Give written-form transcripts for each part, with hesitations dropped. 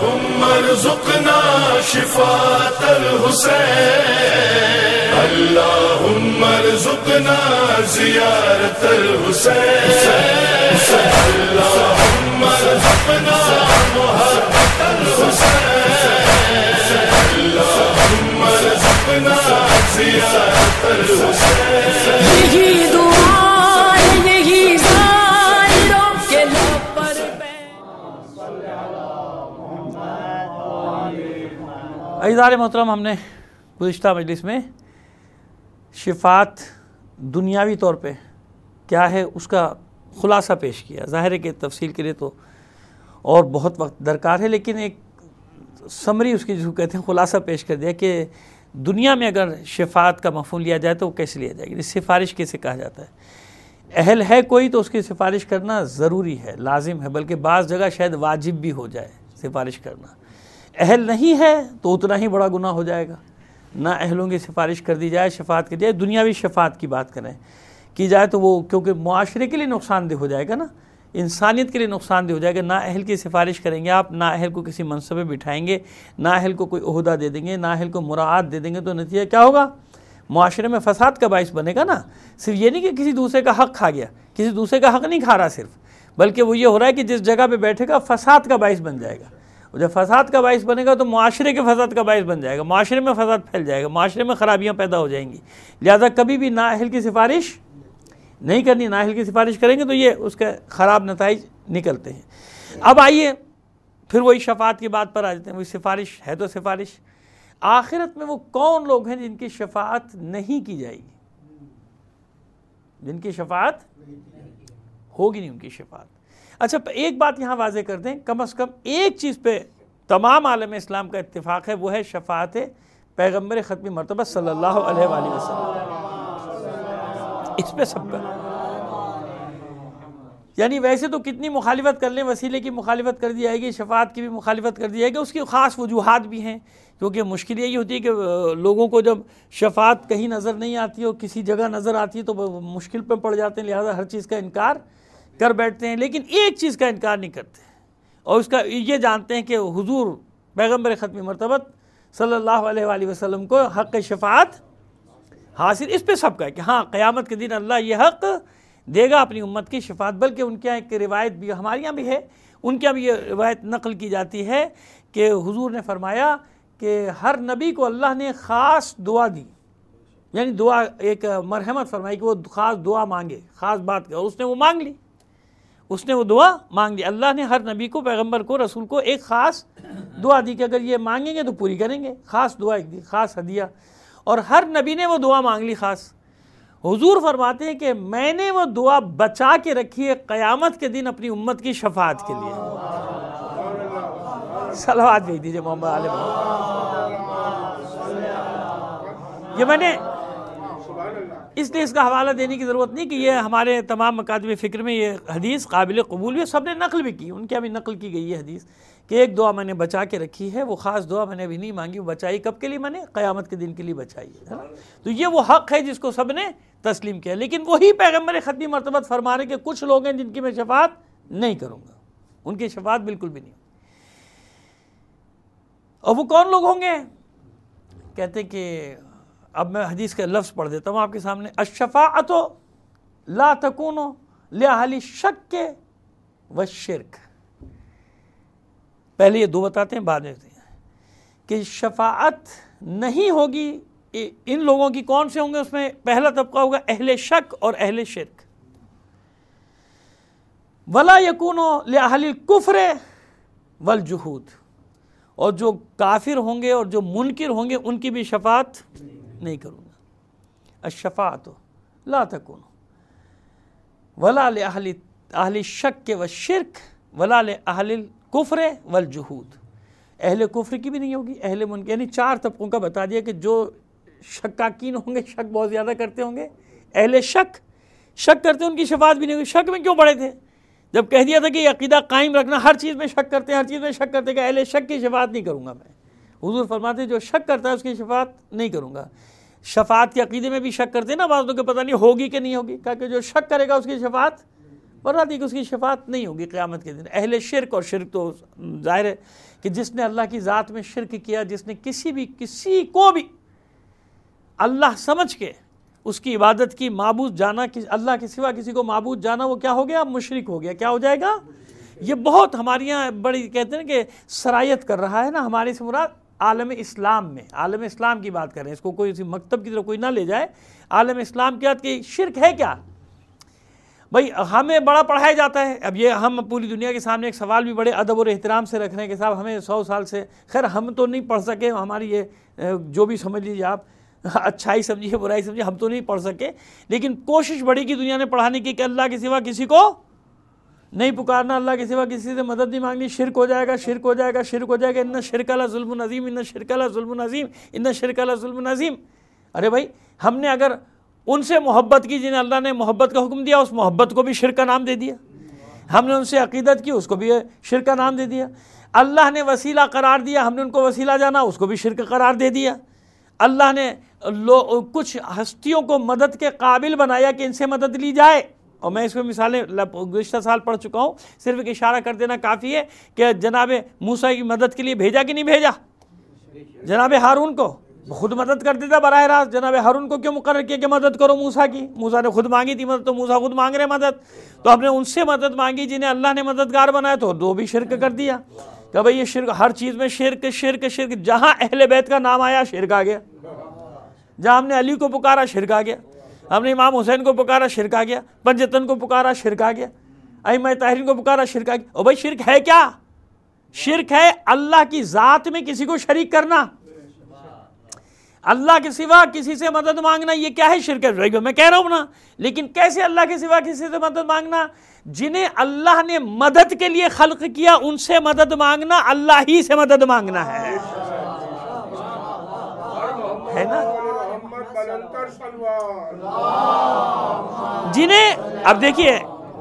अल्लाहुम्मा रज़ुक़ना शिफ़ाअल हुसैन, अल्लाहुम्मा रज़ुक़ना ज़ियारतल हुसैन, अल्लाहुम्मा रज़ुक़ना मुहब्बतल हुसैन, अल्लाहुम्मा रज़ुक़ना ज़ियारतल हुसैन। यही दुआ यही ज़ाहिरों के लब पर अज़ीज़ान मोहतरम, हमने गुज़िश्ता मजलिस में शिफ़ात दुनियावी तौर पे क्या है उसका ख़ुलासा पेश किया। ज़ाहिर है कि तफसील के लिए तो और बहुत वक्त दरकार है, लेकिन एक समरी उसकी जिसको कहते हैं ख़ुलासा पेश कर दिया कि दुनिया में अगर शिफ़ात का मफ़हूम लिया जाए तो वो कैसे लिया जाएगी, सिफारिश कैसे कहा जाता है। अहल है कोई तो उसकी सिफारिश करना ज़रूरी है, लाजिम है, बल्कि बाज़ जगह शायद वाजिब भी हो जाए सिफारिश करना। अहल नहीं है तो उतना ही बड़ा गुनाह हो जाएगा। ना अहलों की सिफारिश कर दी जाए, शफ़ात की जाए, दुनियावी शफ़ात की बात करें की जाए तो वो क्योंकि मुआशरे के लिए नुकसानदेह हो जाएगा ना, इंसानियत के लिए नुकसानदेह हो जाएगा। ना अहल की सिफारिश करेंगे आप, ना अहल को किसी मनसब में बिठाएंगे, ना अहल को कोई ओहदा दे देंगे, ना अहल को मुराद दे देंगे, तो नतीजा क्या होगा, मुआशरे में फसाद का बाइस बनेगा ना। सिर्फ ये नहीं कि किसी दूसरे का हक़ खा गया, किसी दूसरे का हक़ नहीं खा रहा सिर्फ, बल्कि वो ये हो रहा है कि जिस जगह पे बैठेगा फसाद का बाइस बन जाएगा। और जब फसाद का बाइस बनेगा तो मुआशरे के फसाद का बाइस बन जाएगा, मुआशरे में फसाद फैल जाएगा, मुआशरे में ख़राबियाँ पैदा हो जाएंगी। लिहाजा कभी भी ना अहल की सिफारिश नहीं करनी, ना अहल की सिफारिश करेंगे तो ये उसके ख़राब नताइज निकलते हैं। अब आइए फिर वही शफ़ात की बात पर आ जाते हैं। वही सिफारिश है तो सिफारिश, आखिरत में वो कौन लोग हैं जिनकी शफ़ात नहीं की जाएगी, जिनकी शफ़ात होगी नहीं उनकी शफ़ात। अच्छा, एक बात यहाँ वाज़े कर दें, कम अज़ कम एक चीज़ पे तमाम आलम इस्लाम का इत्तिफ़ाक़ है, वो है शफ़ात पैगम्बर ख़त्मी मरतबा सल्लल्लाहु अलैहि वसल्लम। इस पे सबका, यानी वैसे तो कितनी मुखालिफत कर लें, वसीले की मुखालिफत कर दी जाएगी, शफ़ात की भी मुखालिफत कर दी जाएगी। उसकी ख़ास वजूहात भी हैं, क्योंकि मुश्किल यही होती है कि लोगों को जब शफ़ात कहीं नज़र नहीं आती हो, किसी जगह नज़र आती है तो मुश्किल पर पड़ जाते हैं, लिहाजा हर चीज़ का इनकार कर बैठते हैं। लेकिन एक चीज़ का इनकार नहीं करते, और उसका ये जानते हैं कि हुजूर पैगम्बर ख़त्मी मरतबत सल्लल्लाहु अलैहि वसल्लम को हक़ शफ़ात हासिल, इस पे सबका है कि हाँ क़यामत के दिन अल्लाह ये हक़ देगा अपनी उम्मत की शफ़ात। बल्कि उनके यहाँ एक रिवायत भी, हमारे यहाँ भी है, उनके यहाँ भी ये रिवायत नकल की जाती है कि हुजूर ने फरमाया कि हर नबी को अल्लाह ने ख़ास दुआ दी, यानी दुआ एक मरहमत फरमाई कि वो ख़ास दुआ मांगे, ख़ास बात कर, और उसने वो मांग ली, उसने वो दुआ मांग ली। अल्लाह ने हर नबी को, पैगम्बर को, रसूल को एक ख़ास दुआ दी कि अगर ये मांगेंगे तो पूरी करेंगे, ख़ास दुआ एक दी, ख़ास हदिया, और हर नबी ने वो दुआ मांग ली ख़ास। हुजूर फरमाते हैं कि मैंने वो दुआ बचा के रखी है क़यामत के दिन अपनी उम्मत की शफ़ात के लिए। सलावत भेज दीजिए मोहम्मद आले मोहम्मद। ये मैंने इसलिए इसका हवाला देने की ज़रूरत नहीं कि ये हमारे तमाम मकातब फ़िक्र में ये हदीस काबिल कबूल भी, सब ने नकल भी की, उनके यहाँ भी नकल की गई है हदीस कि एक दुआ मैंने बचा के रखी है, वो ख़ास दुआ मैंने अभी नहीं मांगी, वो बचाई कब के लिए, मैंने क़यामत के दिन के लिए बचाई है ना। तो ये वो हक़ है जिसको सब ने तस्लीम किया। लेकिन वही पैगम्बर ख़त्मी मरतबत फरमा रहे कि कुछ लोग हैं जिनकी मैं शफ़ात नहीं करूँगा, उनकी शफ़ात बिल्कुल भी नहीं। और वो कौन लोग होंगे, कहते कि अब मैं हदीस का लफ्ज़ पढ़ देता हूँ आपके सामने। अश्शफ़ाअतु ला तकूनु लिअहली शक्क व शिर्क। पहले ये दो बताते हैं, बाद में कि शफ़ाअत नहीं होगी इन लोगों की। कौन से होंगे उसमें? पहला तबका होगा अहले शक और अहले शिर्क। वला यकूनु लिअहलिल कुफ्र वल जुहूद, और जो काफिर होंगे और जो मुनकिर होंगे उनकी भी शफ़ात नहीं करूँगा। अश्शफ़ाअतु ला तकूनु वला लिअहली शक व शिर्क वला लिअहलिल कुफ्र वल जुहूद। अहले कुफ्र की भी नहीं होगी, अहले मुनकिर, यानी चार तबकों का बता दिया कि जो शक्काकीन होंगे, शक बहुत ज़्यादा करते होंगे, अहले शक करते हैं, उनकी शफ़ात भी नहीं होगी। शक में क्यों पड़े थे जब कह दिया था कि अक़ीदा कायम रखना, हर चीज़ में शक करते हैं, हर चीज़ में शक करते हैं, कि अहले शक की शफ़ात नहीं करूँगा मैं। हुज़ूर फरमाते जो शक करता है उसकी शफ़ात नहीं करूँगा। शफ़ात के अक़ीदे में भी शक करते हैं ना, बाज़ लोग को पता नहीं होगी कि नहीं होगी, कहा कि जो शक करेगा उसकी शफ़ात वरना थी कि उसकी शफात नहीं होगी क़यामत के दिन। अहले शिरक, और शिरक तो जाहिर है कि जिसने अल्लाह की ज़ात में शिरक किया, जिसने किसी को भी अल्लाह समझ के उसकी इबादत की, माबूद जाना कि अल्लाह के सिवा किसी को माबूद जाना, वो क्या हो गया? मुशरिक हो गया। क्या हो जाएगा? ये बहुत हमारे यहाँ बड़ी कहते हैं कि सरायत कर रहा है ना। हमारे से मुराद आलम इस्लाम में, आलम इस्लाम की बात करें, इसको कोई इसी मकतब की तरफ कोई ना ले जाए। आलम इस्लाम की बात कि शिरक है क्या भाई? हमें बड़ा पढ़ाया जाता है। अब ये हम पूरी दुनिया के सामने एक सवाल भी बड़े अदब और एहतराम से रख रहे हैं कि साहब हमें 100 साल से, खैर हम तो नहीं पढ़ सके, हमारी ये जो भी समझ लीजिए आप, अच्छाई समझिए बुराई समझिए, हम तो नहीं पढ़ सके, लेकिन कोशिश बड़ी की दुनिया ने पढ़ाने की कि अल्लाह के सिवा किसी को नहीं पुकारना, अल्लाह के सिवा किसी से मदद नहीं मांगनी, शिरक हो जाएगा, शिरक हो जाएगा, शिरक हो जाएगा। इन्ना शिरक ला ज़ुल्मुन अज़ीम, इन्ना शिरक ला ज़ुल्मुन अज़ीम, इन्ना शिरक ला ज़ुल्मुन अज़ीम। अरे भाई, हमने अगर उनसे मोहब्बत की जिन्हें अल्लाह ने मोहब्बत का हुक्म दिया, उस मोहब्बत को भी शिरक का नाम दे दिया। हमने उनसे अकीदत की, उसको भी शिरक का नाम दे दिया। अल्लाह ने वसीला करार दिया, हमने उनको वसीला जाना, उसको भी शिरक करार दे दिया। अल्लाह ने कुछ हस्तियों को मदद के काबिल बनाया कि इनसे मदद ली जाए, और मैं इसमें मिसालें गुज़िश्ता साल पढ़ चुका हूँ, सिर्फ एक इशारा कर देना काफ़ी है कि जनाब मूसा की मदद के लिए भेजा कि नहीं भेजा? जनाब हारून को खुद मदद कर देता बराह रास्त। जनाब हारून को क्यों मुकर्रर किया कि मदद करो मूसा की? मूसा ने खुद मांगी थी मदद, तो मूसा खुद मांग रहे मदद, तो हमने उनसे मदद मांगी जिन्हें अल्लाह ने मददगार बनाया, तो दो भी शिरक कर दिया। कि भाई ये शिरक, हर चीज़ में शिरक शिरक शिरक। जहाँ अहले बैत का नाम आया शिरक आ गया, जहाँ हमने अली को पुकारा शिरक आ गया, हमने इमाम हुसैन को पुकारा शिरक आ गया, पंजतन को पुकारा शिरक आ गया, अइम्मा ताहिरीन को पुकारा शिरक आ गया। और भाई शिरक है क्या? शिरक है अल्लाह की ज़ात में किसी को शरीक करना, अल्लाह के सिवा किसी से मदद मांगना। ये क्या है? शिरक है। मैं कह रहा हूँ ना, लेकिन कैसे अल्लाह के सिवा किसी से मदद मांगना? जिन्हें अल्लाह ने मदद के लिए खल्क किया उनसे मदद मांगना, अल्लाह ही से मदद मांगना है ना। जिन्हें, अब देखिए,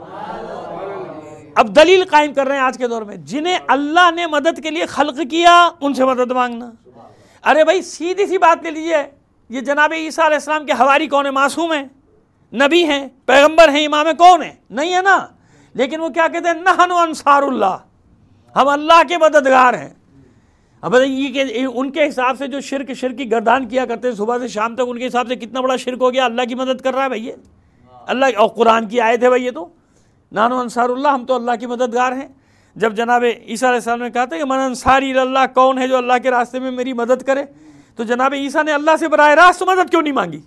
अब दलील कायम कर रहे हैं आज के दौर में, जिन्हें अल्लाह ने मदद के लिए खल्क किया उनसे मदद मांगना। अरे भाई सीधी सी बात ले लीजिए, ये जनाब ईसा अलैहिस्सलाम के हवारी कौन है? मासूम है, नबी हैं, पैगंबर हैं, इमाम है, कौन है? नहीं है ना। लेकिन वो क्या कहते हैं? नहनु अंसारुल्लाह, हम अल्लाह के मददगार हैं। अब ये उनके हिसाब से जो शिरक की गर्दान किया करते हैं सुबह से शाम तक, उनके हिसाब से कितना बड़ा शिरक हो गया? अल्लाह की मदद कर रहा है भाई ये, अल्लाह, और कुरान की आयत है भाई ये तो, नानो अंसारुल्लाह, हम तो अल्लाह की मददगार हैं। जब जनाब ईसा अलैहिस्सलाम ने कहा था कि मन अंसारी अल्लाह, कौन है जो अल्लाह के रास्ते में मेरी मदद करे, तो जनाब ईसा ने अल्लाह से बराह रास्त मदद क्यों नहीं मांगी?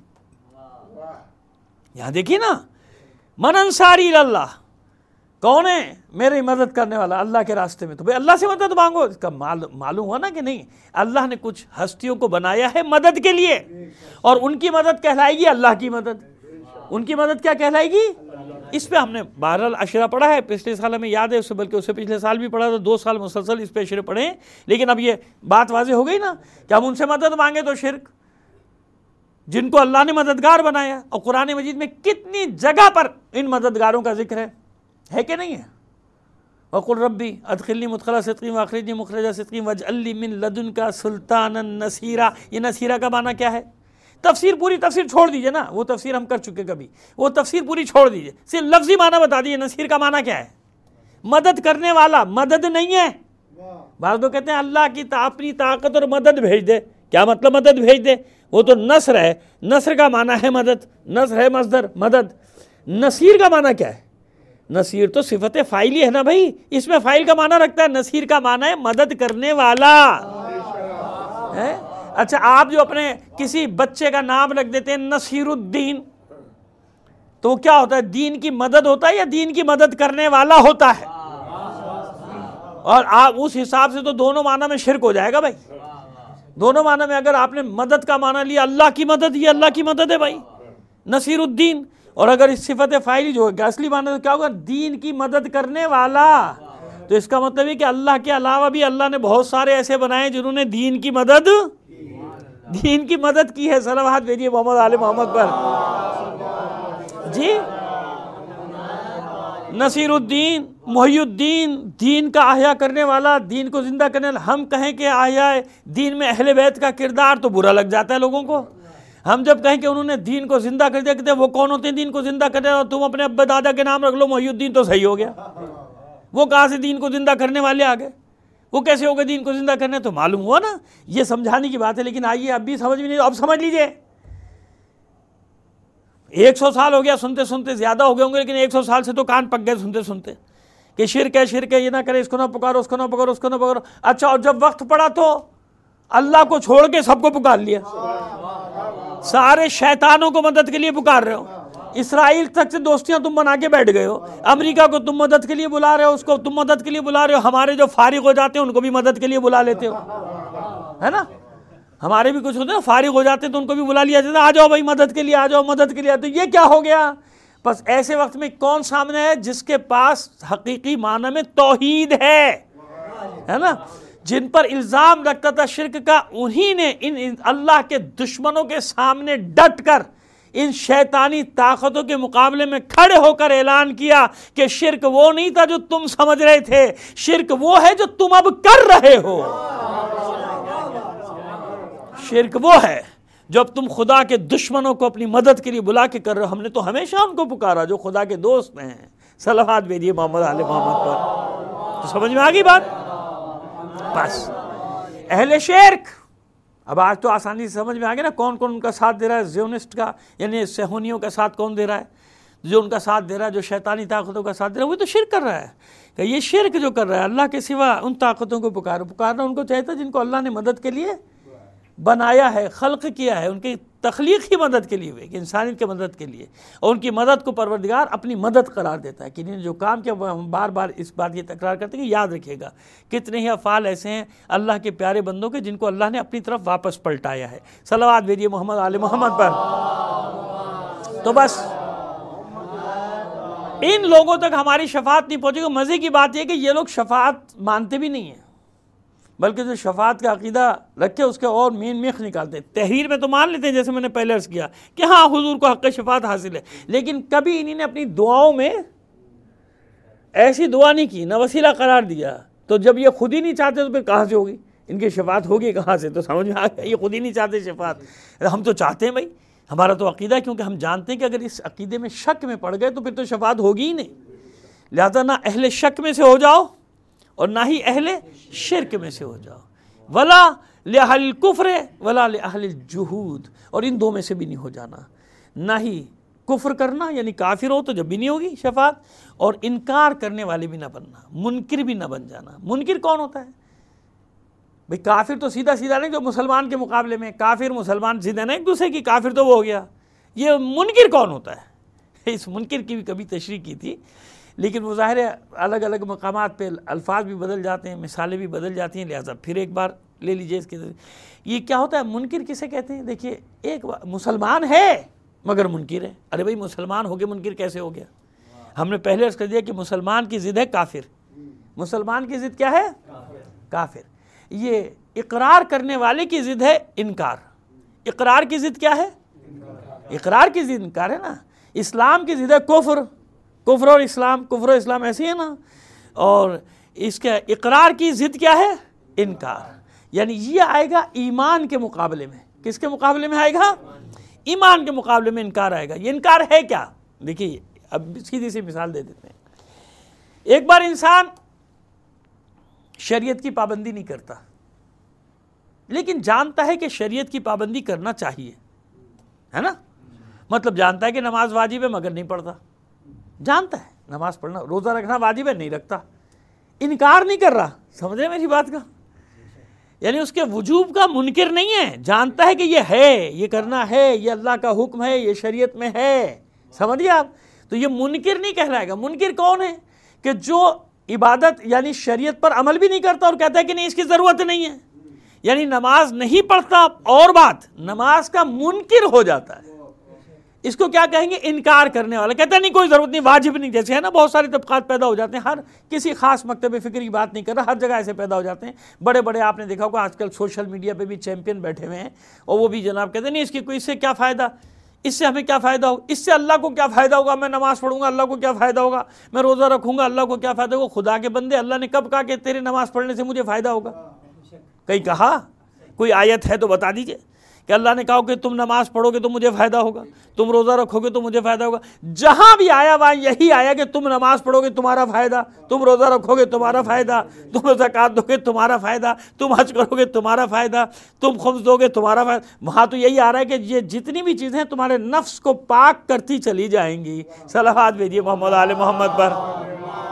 यहाँ देखिए ना, मन अंसारी अल्लाह, कौन है मेरी मदद करने वाला अल्लाह के रास्ते में? तो भाई अल्लाह से मदद मांगो। इसका मालूम हुआ ना कि नहीं, अल्लाह ने कुछ हस्तियों को बनाया है मदद के लिए, और उनकी मदद कहलाएगी अल्लाह की मदद। उनकी मदद क्या कहलाएगी? इस पे हमने बहरहाल अशरा पढ़ा है, पिछले साल हमें याद है, उससे बल्कि उससे पिछले साल भी पढ़ा था, 2 साल मुसलसल इस पे अशरे पढ़े। लेकिन अब ये बात वाज़ेह हो गई ना कि हम उनसे मदद मांगे तो शिरक, जिनको अल्लाह ने मददगार बनाया। और कुरान मजीद में कितनी जगह पर इन मददगारों का जिक्र है कि नहीं है? वक़ुल रब्बी अदखिलनी मुदखला सिद्क़ीन वअख़रिजनी मुख़रजा सिद्क़ीन वजअलनी मिन लदुनका सुल्तानन नसीरा। ये नसीरा का माना क्या है? तफसीर, पूरी तफसीर छोड़ दीजिए ना, वो तफसीर हम कर चुके कभी, वो तफसीर पूरी छोड़ दीजिए, सिर्फ लफ्जी माना बता दीजिए। नसीर का माना क्या है? मदद करने वाला, मदद नहीं है। बात तो कहते हैं अल्लाह की अपनी ताकत और मदद भेज दे। क्या मतलब मदद भेज दे? वो तो नस्र है, नस्र का माना है मदद, नस्र है मस्दर मदद। नसीर का माना क्या है? नसीर तो सिफत फ़ाइली है ना भाई, इसमें फ़ाइल का माना रखता है। नसीर का माना है मदद करने वाला है। अच्छा, आप जो अपने किसी बच्चे का नाम रख देते हैं नसीरुद्दीन, तो क्या होता है? दीन की मदद होता है या दीन की मदद करने वाला होता है? और आप उस हिसाब से तो दोनों माना में शिरक हो जाएगा भाई। दोनों माना में अगर आपने मदद का माना लिया, अल्लाह की मदद, ये अल्लाह की मदद है भाई, नसीरुद्दीन, और अगर इस सिफत फ़ाइली जो है असली माना तो क्या होगा? दीन की मदद करने वाला। तो इसका मतलब है कि अल्लाह के अलावा भी अल्लाह ने बहुत सारे ऐसे बनाए जिन्होंने दीन की मदद की है। सलावत भेजिए मोहम्मद आले मोहम्मद पर जी। नसीरुद्दीन, मुहियुद्दीन, दीन का आह्या करने वाला, दीन को जिंदा करने वाला। हम कहें कि आह्या दीन में अहले बैत का किरदार तो बुरा लग जाता है लोगों को। हम जब कहें कि उन्होंने दीन को जिंदा कर दिया, कहते हैं वो कौन होते हैं दीन को जिंदा कर दिया, तुम अपने अब्बा दादा के नाम रख लो, मोहिउद्दीन तो सही हो गया। वो कहाँ से दीन को जिंदा करने वाले आ गए, वो कैसे हो गए दीन को जिंदा करने, तो मालूम हुआ ना, ये समझाने की बात है। लेकिन आइए अब भी समझ में नहीं, अब समझ लीजिए 100 साल हो गया सुनते सुनते, ज़्यादा हो गए होंगे, लेकिन 100 साल से तो कान पक गए सुनते सुनते कि शिर्क है, ये ना करे, इसको ना पुकारो, उसको ना पुकारो, उसको ना पुकारो। अच्छा, और जब वक्त पड़ा तो अल्लाह को छोड़ के सबको पुकार लिया, सारे शैतानों को मदद के लिए पुकार रहे हो। इसराइल तक से दोस्तियां तुम बना के बैठ गए हो, अमेरिका को तुम मदद के लिए बुला रहे हो, उसको तुम मदद के लिए बुला रहे हो, हमारे जो फारिग हो जाते हैं उनको भी मदद के लिए बुला लेते हो, है ना। हमारे भी कुछ होते हैं फारिग हो जाते हैं तो उनको भी बुला लिया जाता है, आ जाओ भाई मदद के लिए, आ जाओ मदद के लिए। तो ये क्या हो गया, बस ऐसे वक्त में कौन सामने है जिसके पास हकीकी माना में तौहीद है ना, जिन पर इल्ज़ाम रखता था शिर्क का, उन्हीं ने इन अल्लाह के दुश्मनों के सामने डट कर इन शैतानी ताकतों के मुकाबले में खड़े होकर ऐलान किया कि शिर्क वो नहीं था जो तुम समझ रहे थे, शिर्क वो है जो तुम अब कर रहे हो। शिर्क वो है जो अब तुम खुदा के दुश्मनों को अपनी मदद के लिए बुला के कर रहे हो। हमने तो हमेशा उनको पुकारा जो खुदा के दोस्त हैं। सलावत भेजिए मोहम्मद आले मोहम्मद पर। तो समझ में आ गई बात। बस अहले शिर्क अब आज तो आसानी से समझ में आ गया ना कौन कौन उनका साथ दे रहा है। ज़ियोनिस्ट का यानी सेहोनियों का साथ कौन दे रहा है, जो उनका साथ दे रहा है, जो शैतानी ताकतों का साथ दे रहा है, वो तो शिर्क कर रहा है। कि ये शिर्क जो कर रहा है अल्लाह के सिवा उन ताकतों को पुकारना उनको चाहता जिनको अल्लाह ने मदद के लिए बनाया है, खल्क किया है, उनकी तख्लीक ही मदद के लिए हुई कि इंसानियत की मदद के लिए, और उनकी मदद को परवरदिगार अपनी मदद करार देता है कि इन्होंने जो काम किया। हम बार बार इस बात की तकरार करते हैं कि याद रखिएगा कितने ही अफ़ाल ऐसे हैं अल्लाह के प्यारे बंदों के जिनको अल्लाह ने अपनी तरफ वापस पलटाया है। सलावत भेजिए मोहम्मद आले मोहम्मद पर। तो बस इन लोगों तक हमारी शफात नहीं पहुँचेगी। मज़े की बात यह कि ये लोग शफात मानते भी नहीं हैं, बल्कि जो शफात का अकीदा रखे उसके और मेन मेख निकालते हैं। तहरीर में तो मान लेते हैं जैसे मैंने पहले अर्ज़ किया कि हाँ हुजूर को हक़ शफात हासिल है, लेकिन कभी इन्हीं ने अपनी दुआओं में ऐसी दुआ नहीं की, न वसीला करार दिया। तो जब ये खुद ही नहीं चाहते तो फिर कहाँ से होगी इनकी शफात, होगी कहाँ से। तो समझ में आ गया ये खुद ही नहीं चाहते शफात, हम तो चाहते हैं भाई, हमारा तो अकीदा है, क्योंकि हम जानते हैं कि अगर इस अकीदे में शक में पड़ गए तो फिर तो शफात होगी ही नहीं। लिहाजा ना अहले शक में से हो जाओ और ना ही अहले शिर्क में से हो जाओ। वला लिअहल कुफ्र वला लिअहल जुहूद, और इन दो में से भी नहीं हो जाना। ना ही कुफ्र करना यानी काफिर हो तो जब भी नहीं होगी शफात, और इनकार करने वाले भी ना बनना, मुनकिर भी ना बन जाना। मुनकिर कौन होता है भाई? काफिर तो सीधा सीधा नहीं जो मुसलमान के मुकाबले में काफिर मुसलमान सीधा नहीं एक दूसरे की, काफिर तो वो हो गया। ये मुनकिर कौन होता है? इस मुनकिर की भी कभी तशरीह की थी, लेकिन वो ज़ाहिर है अलग अलग मकामात पे अल्फाज भी बदल जाते हैं, मिसालें भी बदल जाती हैं, लिहाजा फिर एक बार ले लीजिए इसके। ये क्या होता है मुनकिर किसे कहते हैं? देखिए एक मुसलमान है मगर मुनकिर है। अरे भाई मुसलमान हो गया मुनकिर कैसे हो गया? हमने पहले अर्ज़ कर दिया कि मुसलमान की ज़िद है काफिर। मुसलमान की ज़िद क्या है? काफिर। ये इकरार करने वाले की ज़िद है इनकार। इकरार की ज़िद क्या है? इकरार की ज़िद इनकार है ना। इस्लाम की ज़िद है कुफ्र। कुफ्र और इस्लाम ऐसी है ना। और इसके इकरार की ज़िद क्या है? इनकार। यानी ये आएगा ईमान के मुकाबले में। किसके मुकाबले में आएगा? ईमान के मुकाबले में इनकार आएगा। ये इनकार है क्या? देखिए अब सीधी सी मिसाल दे देते हैं। एक बार इंसान शरीयत की पाबंदी नहीं करता, लेकिन जानता है कि शरीयत की पाबंदी करना चाहिए, है ना। मतलब जानता है कि नमाज वाजिब है मगर नहीं पढ़ता, जानता है नमाज पढ़ना रोज़ा रखना वाजिब है नहीं रखता, इनकार नहीं कर रहा। समझ रहे मेरी बात का? यानी उसके वजूब का मुनकिर नहीं है, जानता है कि ये है, ये करना है, ये अल्लाह का हुक्म है, ये शरीयत में है। समझिए आप, तो ये मुनकिर नहीं कहलाएगा। मुनकिर कौन है? कि जो इबादत यानी शरीयत पर अमल भी नहीं करता और कहता है कि नहीं इसकी ज़रूरत नहीं है, यानी नमाज नहीं पढ़ता और बात नमाज का मुनकिर हो जाता है। इसको क्या कहेंगे? इनकार करने वाला। कहता है नहीं कोई ज़रूरत नहीं, वाजिब नहीं। जैसे है ना बहुत सारे तबक़ात पैदा हो जाते हैं, हर किसी खास मकतब फ़िक्र की बात नहीं कर रहा, हर जगह ऐसे पैदा हो जाते हैं। बड़े बड़े आपने देखा होगा आजकल सोशल मीडिया पे भी चैंपियन बैठे हुए हैं, और वो भी जनाब कहते हैं नहीं इसकी कोई इससे क्या फ़ायदा, इससे हमें क्या फ़ायदा होगा, इससे अल्लाह को क्या फ़ायदा होगा, मैं नमाज़ पढ़ूंगा अल्लाह को क्या फ़ायदा होगा, मैं रोज़ा रखूँगा अल्लाह को क्या फ़ायदा होगा। खुदा के बंदे, अल्लाह ने कब कहा कि तेरे नमाज़ पढ़ने से मुझे फ़ायदा होगा? कहीं कहा? कोई आयत है तो बता दीजिए कि अल्लाह ने कहा कि तुम नमाज पढ़ोगे तो मुझे फ़ायदा होगा, तुम रोज़ा रखोगे तो मुझे फ़ायदा होगा। जहाँ भी आया वहाँ यही आया कि तुम नमाज पढ़ोगे तुम्हारा फ़ायदा, तुम रोज़ा रखोगे तुम्हारा फ़ायदा, तुम ज़कात दोगे तुम्हारा फ़ायदा, तुम हज करोगे तुम्हारा फ़ायदा, तुम खुम्स दोगे तुम्हारा फ़ायदा। वहाँ तो यही आ रहा है कि ये जितनी भी चीज़ें हैं तुम्हारे नफ्स को पाक करती चली जाएंगी। सलावत भेजिए मोहम्मद आले मोहम्मद पर।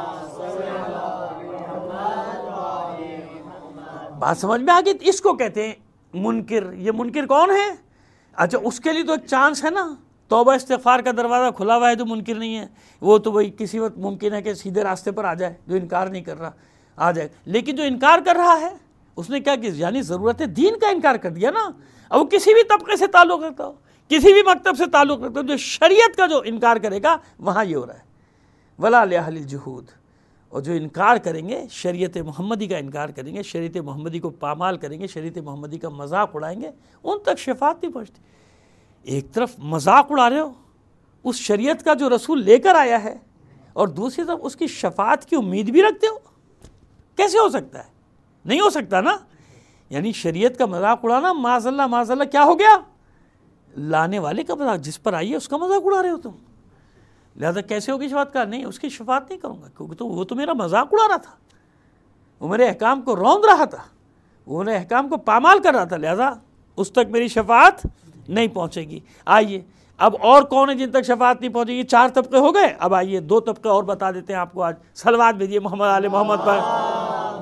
बात समझ में आ गई? इसको कहते हैं मुनकिर। ये मुनकिर कौन है? अच्छा, उसके लिए तो एक चांस है ना, तौबा इस्तिग़फ़ार का दरवाज़ा खुला हुआ है। जो मुनकिर नहीं है वो तो भाई किसी वक्त मुमकिन है कि सीधे रास्ते पर आ जाए, जो इनकार नहीं कर रहा आ जाए। लेकिन जो इनकार कर रहा है उसने क्या किया? यानी ज़रूरत दीन का इनकार कर दिया ना। अब वो किसी भी तबके से ताल्लुक़ रखता हो, किसी भी मकतब से ताल्लुक़ रखता हो, जो शरीयत का जो इनकार करेगा वहाँ ये हो रहा है वला लिअहलिल जुहूद। और जो इनकार करेंगे, शरीयत मोहम्मदी का इनकार करेंगे, शरीयत मोहम्मदी को पामाल करेंगे, शरीयत मोहम्मदी का मजाक उड़ाएंगे, उन तक शफात नहीं पहुँचती। एक तरफ मजाक उड़ा रहे हो उस शरीयत का जो रसूल लेकर आया है, और दूसरी तरफ उसकी शफात की उम्मीद भी रखते हो। कैसे हो सकता है? नहीं हो सकता ना। यानी शरीयत का मजाक उड़ाना माज़अल्लाह माज़अल्लाह क्या हो गया? लाने वाले का मजाक, जिस पर आई है उसका मजाक उड़ा रहे हो तुम। लिहाजा कैसे होगी शफात का? नहीं, उसकी शफात नहीं करूँगा, क्योंकि तो वो तो मेरा मजाक उड़ा रहा था, वो मेरे अहकाम को रौंद रहा था, वो मेरे अहकाम को पामाल कर रहा था। लिहाजा उस तक मेरी शफात नहीं पहुँचेगी। आइए अब और कौन है जिन तक शफात नहीं पहुँचेगी? 4 तबके हो गए। अब आइए 2 तबके और बता देते हैं आपको आज। सलवात भेजिए मोहम्मद आले मोहम्मद पर।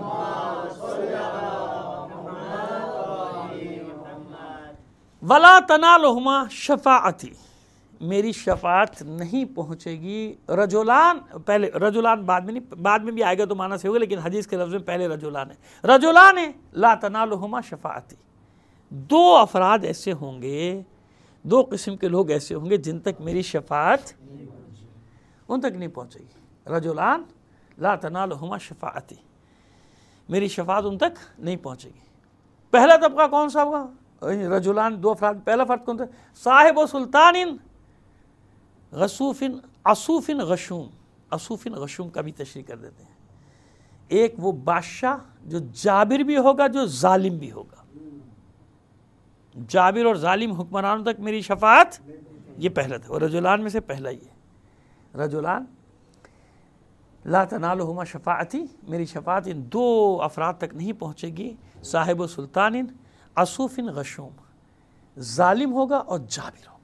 वला तनालुहुमा शफाअती, मेरी शफात नहीं पहुँचेगी। रजुलान, पहले रजुलान बाद में नहीं, बाद में भी आएगा तो माना से होगा, लेकिन हदीस के लफ्ज़ में पहले रजुलान है। रजुलान है ला तनालुहुमा शफाअती। 2 अफराद ऐसे होंगे, 2 किस्म के लोग ऐसे होंगे जिन तक मेरी शफात उन तक नहीं पहुँचेगी। रजुलान ला तनालुहुमा शफाअती, मेरी शफात उन तक नहीं पहुँचेगी। पहला तबका कौन सा होगा? रजुलान, 2 अफराद। पहला फ़र्क कौन सा? साहिब व सुल्तानिन गसूफिन असूफिन गशूम। असूफिन गशूम का भी तशरीह कर देते हैं। एक वो बादशाह जो जाबिर भी होगा, जो जालिम भी होगा। जाबिर और जालिम हुक्मरानों तक मेरी शफात, ये पहला था। और रजुलान में से पहला ही है। रजुलान ला तनालुहुमा शफाअती, मेरी शफात इन 2 अफराद तक नहीं पहुँचेगी। साहिब सुल्तानिन असूफिन गशूम, जालिम होगा और जाबिर होगा।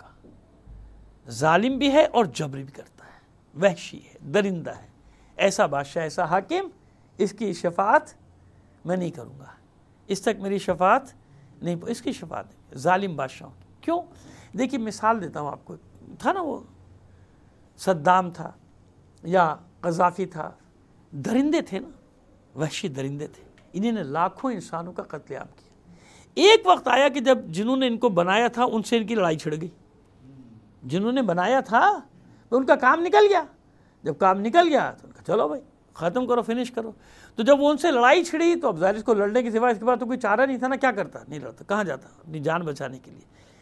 जालिम भी है और जबरी भी करता है, वहशी है, दरिंदा है। ऐसा बादशाह, ऐसा हाकिम, इसकी शफात मैं नहीं करूँगा, इस तक मेरी शफात नहीं, इसकी शफात नहीं। जालिम बादशाह क्यों? देखिए मिसाल देता हूँ आपको। था ना वो सद्दाम था या क़ज़ाफ़ी था, दरिंदे थे ना, वहशी दरिंदे थे। इन्होंने लाखों इंसानों का कत्लेआम किया। एक वक्त आया कि जब जिन्होंने इनको बनाया था उनसे इनकी लड़ाई छिड़ गई। जिन्होंने बनाया था तो उनका काम निकल गया। जब काम निकल गया तो उनका चलो भाई ख़त्म करो, फिनिश करो। तो जब वो उनसे लड़ाई छिड़ी तो अब ज़ाहिर इसको लड़ने के सिवा इसके बाद तो कोई चारा नहीं था ना। क्या करता? नहीं लड़ता, कहाँ जाता अपनी जान बचाने के लिए।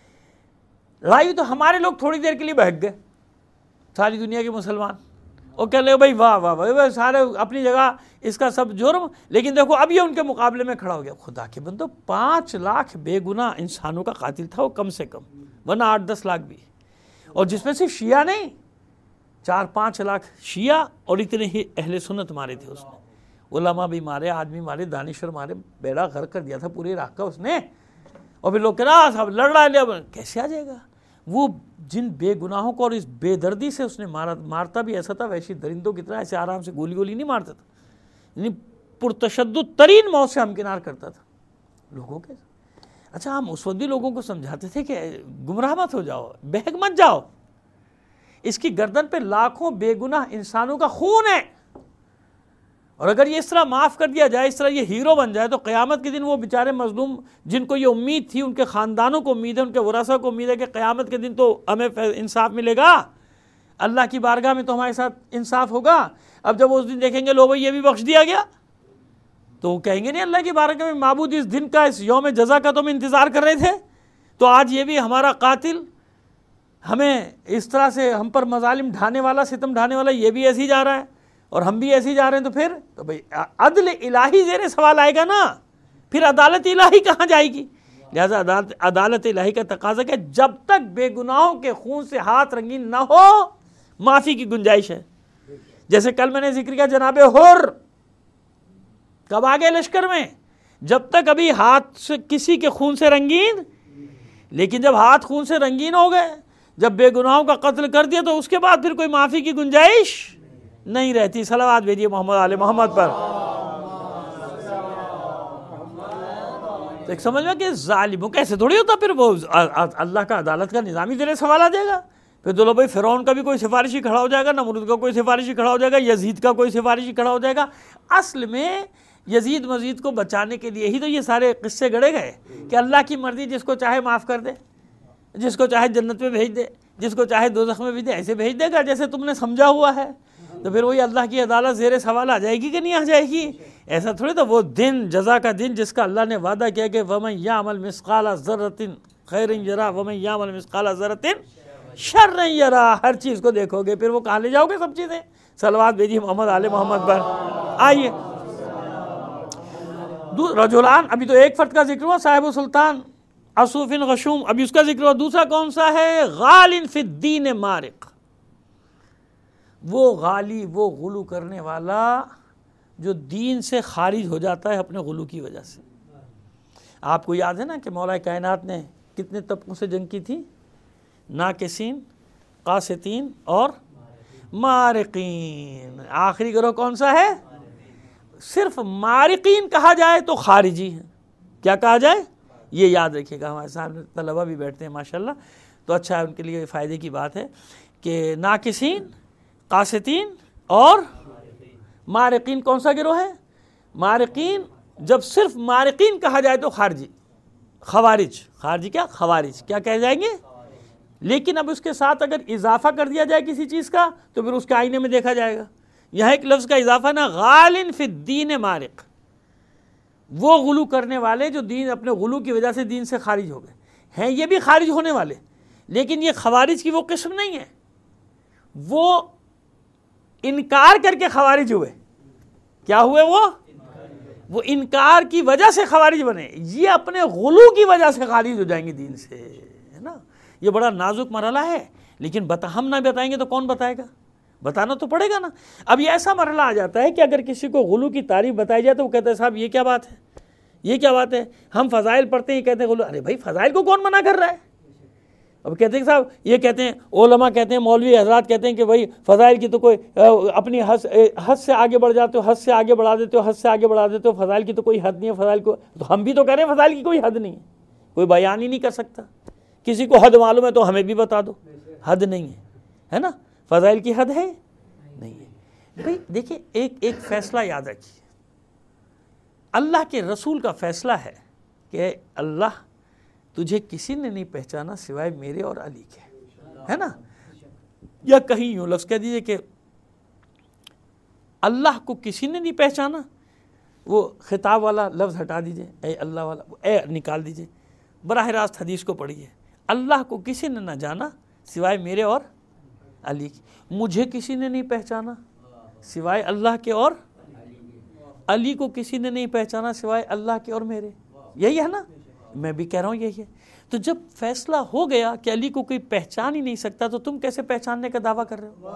लड़ाई तो हमारे लोग थोड़ी देर के लिए बहक गए, सारी दुनिया के मुसलमान, और कह ले भाई वाह वाह भाई सारे अपनी जगह, इसका सब जुर्म। लेकिन देखो अब ये उनके मुकाबले में खड़ा हो गया। खुदा के बंदो 5 लाख बेगुनाह इंसानों का कातिल था वो, कम से कम, वरना 8-10 लाख भी। और जिसमें सिर्फ शिया नहीं, 4-5 लाख शिया और इतने ही अहले सुन्नत मारे थे उसने। उलमा भी मारे, आदमी मारे, दानिशवर मारे, बेड़ा गर्क कर दिया था पूरे इराक़ का उसने। और फिर लोग कह रहा साहब लड़ रहा है, कैसे आ जाएगा? वो जिन बेगुनाहों को और इस बेदर्दी से उसने मारता भी ऐसा था, वैसी दरिंदों की तरह ऐसे आराम से गोली गोली नहीं मारता था, यानी पुरतशद्दुद तरीन मौत से हमकिनार करता था लोगों के। अच्छा, हम उस वक्त भी लोगों को समझाते थे कि गुमराह मत हो जाओ, बहक मत जाओ, इसकी गर्दन पे लाखों बेगुनाह इंसानों का खून है, और अगर ये इस तरह माफ़ कर दिया जाए, इस तरह ये हीरो बन जाए, तो क़यामत के दिन वो बेचारे मजलूम जिनको ये उम्मीद थी, उनके ख़ानदानों को उम्मीद है, उनके वरासा को उम्मीद है कि क़यामत के दिन तो हमें इंसाफ मिलेगा, अल्लाह की बारगाह में तो हमारे साथ इंसाफ होगा। अब जब उस दिन देखेंगे लो भाई ये भी बख्श दिया गया, तो वो कहेंगे नहीं अल्लाह की बारगाह में माबूद इस दिन का, इस यौम जज़ा का तो हम इंतज़ार कर रहे थे, तो आज ये भी हमारा कातिल, हमें इस तरह से हम पर मजालिम ढाने वाला, सितम ढाने वाला, ये भी ऐसे ही जा रहा है और हम भी ऐसे ही जा रहे हैं। तो फिर तो भाई अदल इलाही ज़ेरे सवाल आएगा ना, फिर अदालत इलाही कहाँ जाएगी? लिहाजा अदालत इलाही का तकाजा क्या, जब तक बेगुनाहों के खून से हाथ रंगीन ना हो माफ़ी की गुंजाइश है। जैसे कल मैंने जिक्र किया जनाबे हुर कब आ गए लश्कर में, जब तक अभी हाथ से किसी के खून से रंगीन, लेकिन जब हाथ खून से रंगीन हो गए, जब बेगुनाहों का कत्ल कर दिया, तो उसके बाद फिर कोई माफ़ी की गुंजाइश नहीं रहती। सलावत भेजिए मोहम्मद आले मोहम्मद पर। तो एक समझ में कि जालिमों कैसे थोड़ी होता, फिर वो अल्लाह का अदालत का निज़ाम ही तेरे सवाल आ जाएगा। फिर तो लो भाई फ़िरौन का भी कोई सिफारिशी खड़ा हो जाएगा, नमरूद का कोई सिफारिशी खड़ा हो जाएगा, यजीद का कोई सिफारिशी खड़ा हो जाएगा। असल में यजीद मजीद को बचाने के लिए ही तो ये सारे किस्से गढ़े गए कि अल्लाह की मर्ज़ी, जिसको चाहे माफ़ कर दे, जिसको चाहे जन्नत में भेज दे, जिसको चाहे दोज़ख में भेज दे, ऐसे भेज देगा जैसे तुमने समझा हुआ है। तो फिर वही अल्लाह की अदालत ज़ेरे सवाल आ जाएगी कि नहीं आ जाएगी? ऐसा थोड़ी। तो वो दिन जज़ा का दिन जिसका अल्लाह ने वादा किया कि वमन यामल मिस्काला ज़र्रतिन खैरन यरा वमन यामल मिस्काला ज़र्रतिन शर्रन यरा, हर चीज़ को देखोगे, फिर वो कहाँ ले जाओगे सब चीज़ें। सलवात भेजिए मोहम्मद आले मोहम्मद पर। आइए रजुलान, अभी तो एक फ़र्द का जिक्र हुआ, साहिब सुल्तान असूफिन गशूम, अभी उसका जिक्र हुआ। दूसरा कौन सा है? गालिन फिद्दीन मारिक, वो गाली, वो गुलू करने वाला जो दीन से खारिज हो जाता है अपने गुलू की वजह से। आपको याद है ना कि मौला कायनात ने कितने तबकों से जंग की थी? नाकिसीन, कासितीन और मारिकीन। आखिरी गिरोह कौन सा है? सिर्फ मारिकीन कहा जाए तो खारिजी है। क्या कहा जाए ये याद रखिएगा। हमारे सामने तलबा भी बैठते हैं माशाल्लाह, तो अच्छा है, उनके लिए फ़ायदे की बात है कि नाकिसीन, कासितीन और मारिकीन कौन सा गिरोह है? मारिकीन। जब सिर्फ मारिकीन कहा जाए तो खारजी, खवारिज, खारजी क्या? खवारिज क्या कह जाएंगे। लेकिन अब उसके साथ अगर इजाफा कर दिया जाए किसी चीज़ का तो फिर उसके आईने में देखा जाएगा। यहाँ एक लफ्ज़ का इजाफा ना, गालिन फिद्दीन मारिक, वो गुलू करने वाले जो दीन, अपने गुलू की वजह से दीन से खारिज हो गए हैं। ये भी खारिज होने वाले, लेकिन ये खवारिज की वो किस्म नहीं है। वो इनकार करके खवारिज हुए। क्या हुए? वो इनकार की वजह से खवारिज बने। ये अपने गुलू की वजह से खारिज हो जाएंगे दीन से, है ना। ये बड़ा नाजुक मरहला है, लेकिन हम ना बताएंगे तो कौन बताएगा? बताना तो पड़ेगा ना। अब ये ऐसा मरहला आ जाता है कि अगर किसी को गुलू की तारीफ बताई जाए तो वो कहते हैं साहब ये क्या बात है, ये क्या बात है। हम फ़ज़ाइल पढ़ते ही कहते हैं गुलू। अरे भाई फ़ज़ाइल को कौन मना कर रहा है? अब कहते हैं साहब, ये कहते हैं उलमा, कहते हैं मौलवी हजरात कहते हैं कि भाई फ़ज़ाइल की तो कोई अपनी हद से आगे बढ़ जाते हो, हद से आगे बढ़ा देते हो, हद से आगे बढ़ा देते हो, फ़ज़ाइल की तो कोई हद नहीं है। फ़ज़ाइल को तो हम भी तो कह रहे हैं फ़ज़ाइल की कोई हद नहीं है, कोई बयान ही नहीं कर सकता। किसी को हद मालूम है तो हमें भी बता दो, हद नहीं है ना। फ़ज़ाइल की हद है नहीं है। भाई देखिए, एक फ़ैसला याद रखिए, अल्लाह के रसूल का फ़ैसला है कि अल्लाह तुझे किसी ने नहीं पहचाना सिवाय मेरे और अली के, है ना। या कहीं यूँ लफ्ज़ कह दीजिए कि अल्लाह को किसी ने नहीं पहचाना, वो खिताब वाला लफ्ज़ हटा दीजिए, ए अल्लाह वाला ए निकाल दीजिए, बराह रास्त हदीस को पढ़िए। अल्लाह को किसी ने ना जाना सिवाय मेरे और अली की, मुझे किसी ने नहीं पहचाना सिवाय अल्लाह के और अली को किसी ने नहीं पहचाना सिवाय अल्लाह के और मेरे। यही है ना, मैं भी कह रहा हूँ यही है। तो जब फैसला हो गया कि अली को कोई पहचान ही नहीं सकता, तो तुम कैसे पहचानने का दावा कर रहे हो?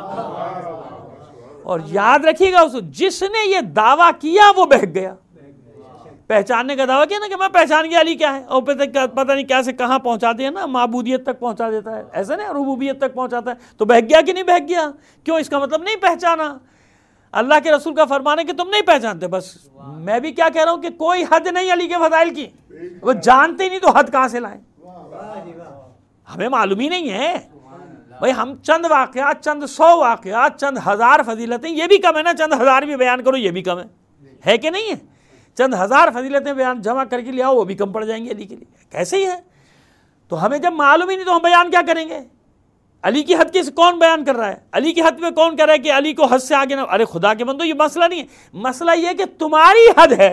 और याद रखिएगा, उस जिसने ये दावा किया वो बहक गया। पहचानने का दावा किया ना कि मैं पहचान गया अली क्या है, और पता नहीं क्या से कहाँ पहुंचा दिया ना, माबूदियत तक पहुंचा देता है, ऐसा नहीं, रुबूबियत तक पहुंचाता है। तो बहक गया कि नहीं बहक गया? क्यों? इसका मतलब नहीं पहचाना। अल्लाह के रसूल का फरमान है कि तुम नहीं पहचानते। बस मैं भी क्या कह रहा हूं कि कोई हद नहीं अली के फजाइल की, वो जानते ही नहीं तो हद कहां से लाएं? हमें मालूम ही नहीं है भाई। हम चंद वाकयात, चंद 100 वाकयात, चंद 1000 फजीलतें, ये भी कम है ना। चंद 1000 भी बयान करो ये भी कम है कि नहीं है? चंद 1000 फजीलतें बयान जमा करके ले आओ, वो भी कम पड़ जाएंगे अली के लिए। कैसे ही है? तो हमें जब मालूम ही नहीं तो हम बयान क्या करेंगे? अली की हद किस कौन बयान कर रहा है? अली की हद में कौन कह रहा है कि अली को हद से आगे ना? अरे खुदा के बंदो, ये मसला नहीं है। मसला ये है कि तुम्हारी हद है।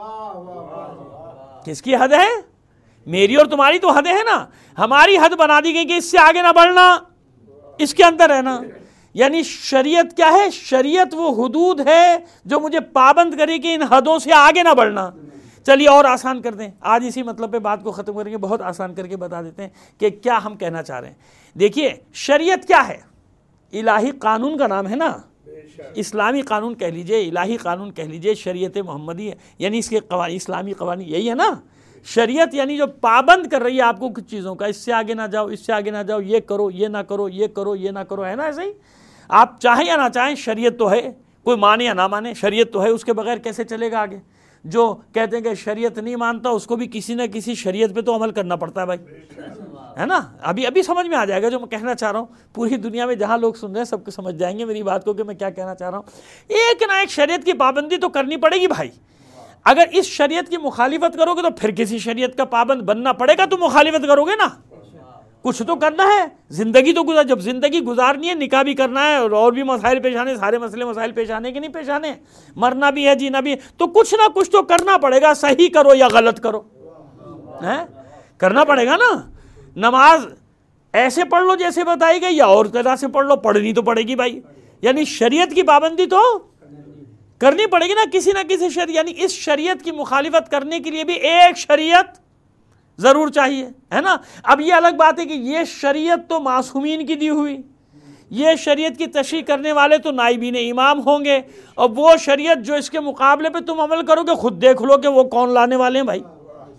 किसकी हद है? मेरी और तुम्हारी तो हद है ना। हमारी हद बना दी गई कि इससे आगे ना बढ़ना, इसके अंदर रहना। यानी शरीयत क्या है? शरीयत वो हुदूद है जो मुझे पाबंद करे कि इन हदों से आगे ना बढ़ना। चलिए और आसान कर दें, आज इसी मतलब पे बात को ख़त्म करेंगे, बहुत आसान करके बता देते हैं कि क्या हम कहना चाह रहे हैं। देखिए शरीयत क्या है? इलाही कानून का नाम है ना, इस्लामी कानून कह लीजिए, इलाही कानून कह लीजिए, शरीयत मोहम्मदी है, यानी इसके इस्लामी कवानीन यही है ना। शरीयत यानी जो पाबंद कर रही है आपको कुछ चीज़ों का, इससे आगे ना जाओ, इससे आगे ना जाओ, ये करो, ये ना करो, ये करो, ये ना करो, है ना। ऐसे ही आप चाहें या ना चाहें शरीयत तो है, कोई माने या ना माने शरीयत तो है, उसके बगैर कैसे चलेगा आगे। जो कहते हैं कि शरीयत नहीं मानता उसको भी किसी न किसी शरीयत पे तो अमल करना पड़ता है भाई, है ना। अभी अभी समझ में आ जाएगा जो मैं कहना चाह रहा हूँ। पूरी दुनिया में जहाँ लोग सुन रहे हैं सबको समझ जाएंगे मेरी बात को कि मैं क्या कहना चाह रहा हूँ। एक ना एक शरीयत की पाबंदी तो करनी पड़ेगी भाई। अगर इस शरीयत की मुखालिफत करोगे तो फिर किसी शरीयत का पाबंद बनना पड़ेगा, तो मुखालिफत करोगे ना, कुछ तो करना है। जिंदगी तो जब जिंदगी गुजारनी है, निकाह भी करना है और भी मसाइल पेश आने, सारे मसले मसाइल पेश आने कि नहीं पेश आने, मरना भी है, जीना भी है, तो कुछ ना कुछ तो करना पड़ेगा। सही करो या गलत करो, है करना पड़ेगा ना। नमाज ऐसे पढ़ लो जैसे बताई गई या और तरह से पढ़ लो, पढ़नी तो पड़ेगी भाई। यानी शरीयत की पाबंदी तो करनी पड़ेगी ना किसी शरीयत। यानी इस शरीयत की मुखालिफत करने के लिए भी एक शरीयत जरूर चाहिए, है ना। अब ये अलग बात है कि ये शरीयत तो मासूमीन की दी हुई, ये शरीयत की तशरीह करने वाले तो नाइबीन इमाम होंगे, और वो शरीयत जो इसके मुकाबले पे तुम अमल करोगे खुद देख लो कि वो कौन लाने वाले हैं भाई,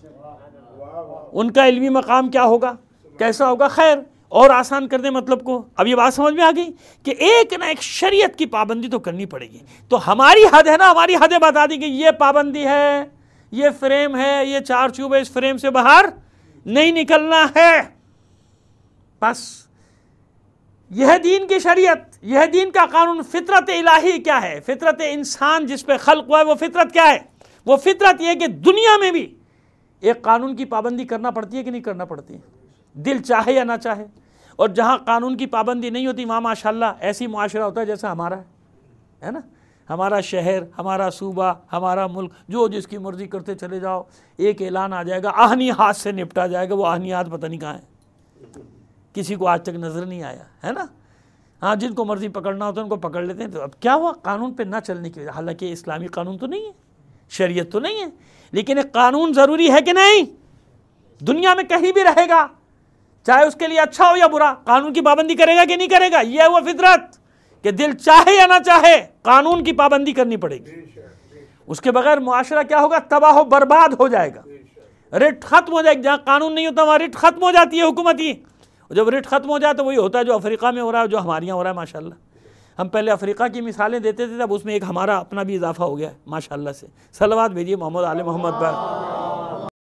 उनका इल्मी मकाम क्या होगा, कैसा होगा। खैर और आसान कर दे मतलब को। अब ये बात समझ में आ गई कि एक ना एक शरीयत की पाबंदी तो करनी पड़ेगी। तो हमारी हद है ना, हमारी हदें बता दी कि ये पाबंदी है, ये फ्रेम है, ये चार चूब है, इस फ्रेम से बाहर नहीं निकलना है, बस। यह दीन की शरीयत, यह दीन का कानून। फितरत इलाही क्या है? फितरत इंसान जिस पे खल्क हुआ है वो फितरत क्या है? वो फितरत यह है कि दुनिया में भी एक कानून की पाबंदी करना पड़ती है कि नहीं करना पड़ती है, दिल चाहे या ना चाहे। और जहाँ कानून की पाबंदी नहीं होती वहाँ माशाल्लाह ऐसी मुआशरा होता है जैसा हमारा है ना। हमारा शहर, हमारा सूबा, हमारा मुल्क, जो जिसकी मर्जी करते चले जाओ, एक ऐलान आ जाएगा, आहनी हाथ से निपटा जाएगा। वो आहनी हाथ पता नहीं कहाँ है, किसी को आज तक नज़र नहीं आया, है ना। हाँ, जिनको मर्जी पकड़ना होता है उनको पकड़ लेते हैं। तो अब क्या हुआ, कानून पे ना चलने की वजह। हालांकि इस्लामी कानून तो नहीं है, शरीयत तो नहीं है, लेकिन एक कानून ज़रूरी है कि नहीं? दुनिया में कहीं भी रहेगा, चाहे उसके लिए अच्छा हो या बुरा, कानून की पाबंदी करेगा कि नहीं करेगा। यह हुआ फितरत कि दिल चाहे या ना चाहे कानून की पाबंदी करनी पड़ेगी। उसके बगैर मुआशरा क्या होगा, तबाह बर्बाद हो जाएगा, रिट खत्म हो जाएगी। जहाँ कानून नहीं होता वहाँ रिट खत्म हो जाती है हुकूमती। और जब रिट खत्म हो जाए तो वही होता है जो अफ्रीका में हो रहा है, जो हमारे यहाँ हो रहा है माशाल्लाह। हम पहले अफ्रीका की मिसालें देते थे, तब उसमें एक हमारा अपना भी इजाफा हो गया है माशाल्लाह से। सलवात भेजिए मोहम्मद आले मोहम्मद पर।